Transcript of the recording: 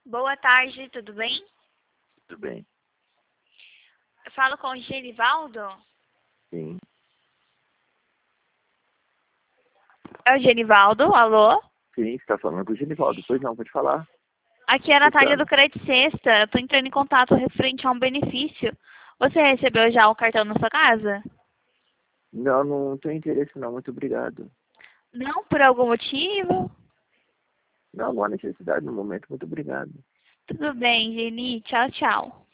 Boa tarde, tudo bem? Tudo bem? Eu falo com o Genivaldo? Sim. É o Genivaldo, alô? Sim, você está falando com o Genivaldo. Pois não, pode falar. Aqui é a Natália do Escutando. Crédito Sexta. Eu tô entrando em contato referente a um benefício. Você recebeu já o cartão na sua casa? Não, não tenho interesse não. Muito obrigado. Não, por algum motivo? Não há necessidade no momento. Muito obrigado. Tudo bem, Geni. Tchau, tchau.